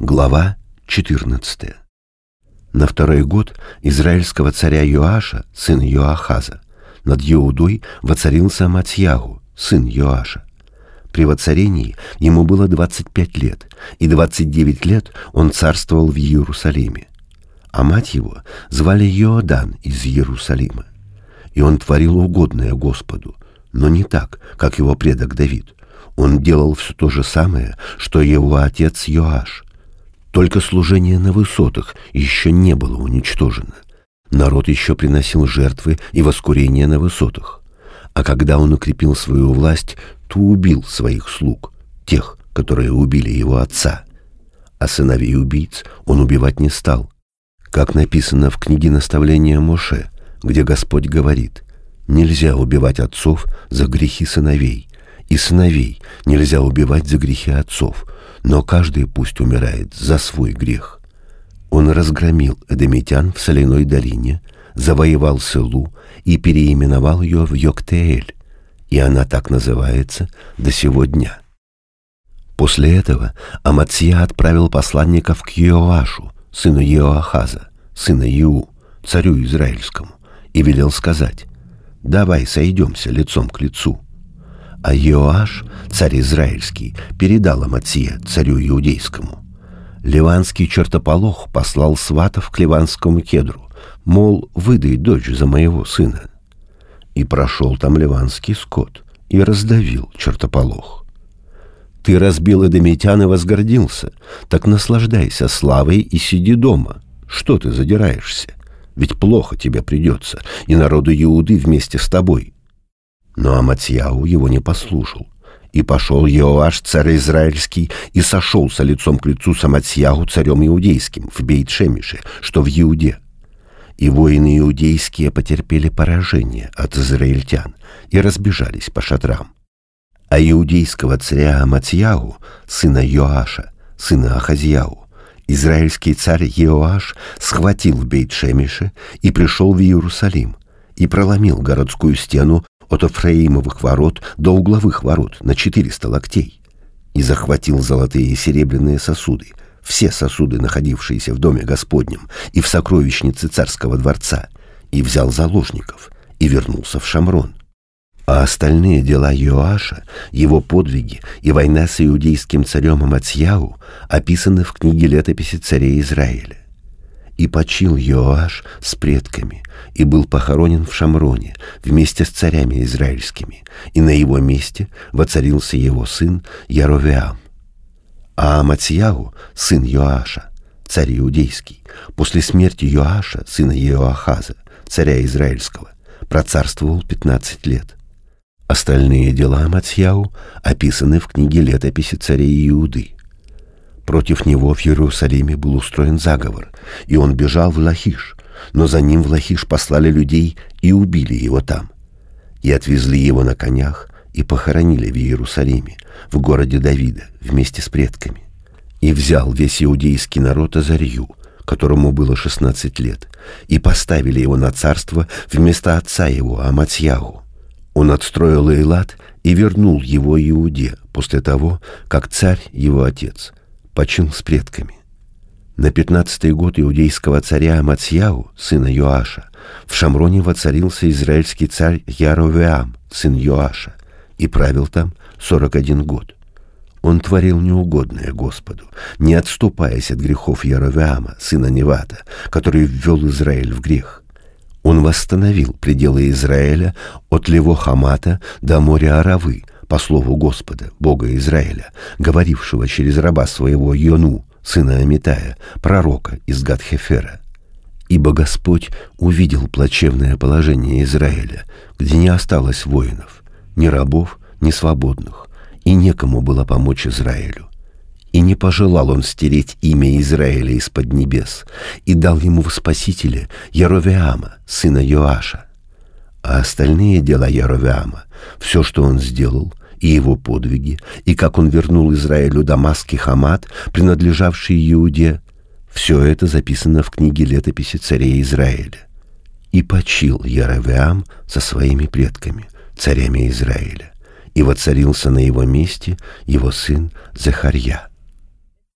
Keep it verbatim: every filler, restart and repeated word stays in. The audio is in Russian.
Глава четырнадцатая. На второй год израильского царя Йоаша, сына Йоахаза, над Иудой воцарился Амацьяху, сын Йоаша. При воцарении ему было двадцать пять лет, и двадцать девять лет он царствовал в Иерусалиме. А мать его звали Йоадан из Иерусалима. И он творил угодное Господу, но не так, как его предок Давид. Он делал все то же самое, что его отец Йоаш. Только служение на высотах еще не было уничтожено. Народ еще приносил жертвы и воскурения на высотах. А когда он укрепил свою власть, то убил своих слуг, тех, которые убили его отца. А сыновей убийц он убивать не стал. Как написано в книге наставления Моше, где Господь говорит: «Нельзя убивать отцов за грехи сыновей, и сыновей нельзя убивать за грехи отцов, но каждый пусть умирает за свой грех». Он разгромил эдомитян в соляной долине, завоевал Селу и переименовал ее в Йоктеэль, и она так называется до сего дня. После этого Амацья отправил посланников к Йоашу, сыну Йоахаза, сына Иу, царю израильскому, и велел сказать: «Давай сойдемся лицом к лицу». А Йоаш, царь израильский, передал Амацье, царю иудейскому. Ливанский чертополох послал сватов к ливанскому кедру, мол, выдай дочь за моего сына. И прошел там ливанский скот и раздавил чертополох. Ты разбил эдомитян и возгордился, так наслаждайся славой и сиди дома. Что ты задираешься? Ведь плохо тебе придется, и народу Иуды вместе с тобой. Но Амацьяху его не послушал. И пошел Йоаш, царь израильский, и сошелся лицом к лицу с Амацьяху, царем иудейским, в Бейт-Шемише, что в Иуде. И воины иудейские потерпели поражение от израильтян и разбежались по шатрам. А иудейского царя Амацьяху, сына Йоаша, сына Ахазьяху, израильский царь Йоаш схватил в Бейт-Шемише и пришел в Иерусалим, и проломил городскую стену от Эфраимовых ворот до угловых ворот на четыреста локтей, и захватил золотые и серебряные сосуды, все сосуды, находившиеся в доме Господнем и в сокровищнице царского дворца, и взял заложников, и вернулся в Шамрон. А остальные дела Йоаша, его подвиги и война с иудейским царем Амацьяху описаны в книге летописи царей Израиля. И почил Йоаш с предками, и был похоронен в Шамроне вместе с царями израильскими, и на его месте воцарился его сын Яровеам. А Амацьяху, сын Йоаша, царь иудейский, после смерти Йоаша, сына Йоахаза, царя израильского, процарствовал пятнадцать лет. Остальные дела Амацьяху описаны в книге летописи царей Иуды. Против него в Иерусалиме был устроен заговор, и он бежал в Лахиш, но за ним в Лахиш послали людей и убили его там. И отвезли его на конях и похоронили в Иерусалиме, в городе Давида, вместе с предками. И взял весь иудейский народ Азарью, которому было шестнадцать лет, и поставили его на царство вместо отца его Амацьяху. Он отстроил Эйлат и вернул его Иуде после того, как царь, его отец, почил с предками. На пятнадцатый год иудейского царя Амацьяху, сына Йоаша, в Шамроне воцарился израильский царь Яровеам, сын Йоаша, и правил там сорок один год. Он творил неугодное Господу, не отступаясь от грехов Яровеама, сына Невата, который ввел Израиль в грех. Он восстановил пределы Израиля от Лево-Хамата до моря Аравы, по слову Господа, Бога Израиля, говорившего через раба своего Йону, сына Амитая, пророка из Гат-Хефера. Ибо Господь увидел плачевное положение Израиля, где не осталось воинов, ни рабов, ни свободных, и некому было помочь Израилю. И не пожелал он стереть имя Израиля из-под небес, и дал ему в спасителя Яровеама, сына Йоаша. А остальные дела Яровеама, все, что он сделал, и его подвиги, и как он вернул Израилю Дамаск и Хамат, принадлежавшие Иуде, все это записано в книге летописи царей Израиля. И почил Яровеам со своими предками, царями Израиля, и воцарился на его месте его сын Захарья.